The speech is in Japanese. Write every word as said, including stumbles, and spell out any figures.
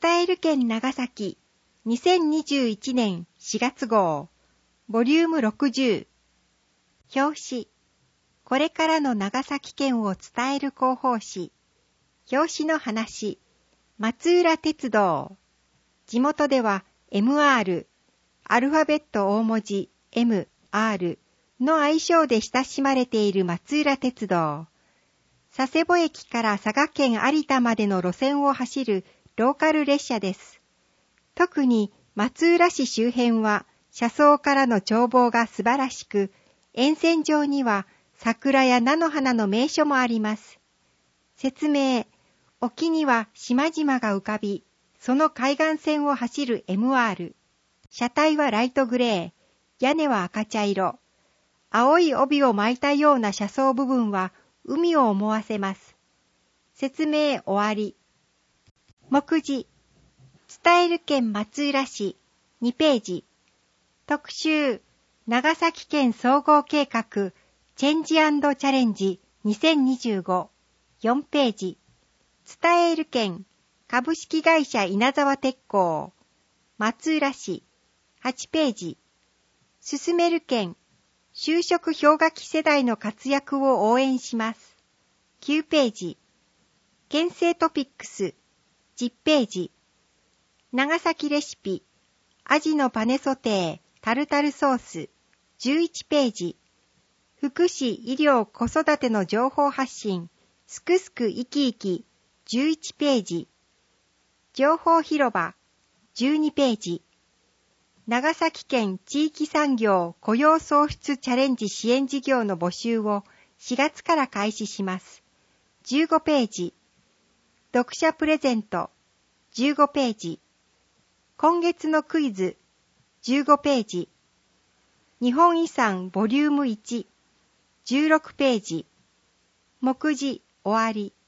伝える県長崎にせんにじゅういちねんしがつ号ボリュームろくじゅう表紙これからの長崎県を伝える広報誌表紙の話松浦鉄道地元では エムアール アルファベット大文字 エムアール の愛称で親しまれている松浦鉄道佐世保駅から佐賀県有田までの路線を走るローカル列車です。特に松浦市周辺は車窓からの眺望が素晴らしく、沿線上には桜や菜の花の名所もあります。説明、沖には島々が浮かび、その海岸線を走る エムアール。車体はライトグレー、屋根は赤茶色。青い帯を巻いたような車窓部分は海を思わせます。説明終わり。目次伝える県松浦市にページ特集長崎県総合計画チェンジ&チャレンジにせんにじゅうご よんページ伝える県株式会社稲沢鉄工松浦市はちページ進める県就職氷河期世代の活躍を応援しますきゅうページ県政トピックスじゅっページ長崎レシピアジのパネソテータルタルソースじゅういちページ福祉医療子育ての情報発信すくすくいきいきじゅういちページ情報広場じゅうにページ長崎県地域産業雇用創出チャレンジ支援事業の募集をしがつから開始しますじゅうごページ読者プレゼントじゅうごページ今月のクイズじゅうごページ日本遺産ボリュームいちじゅうろくページ目次終わり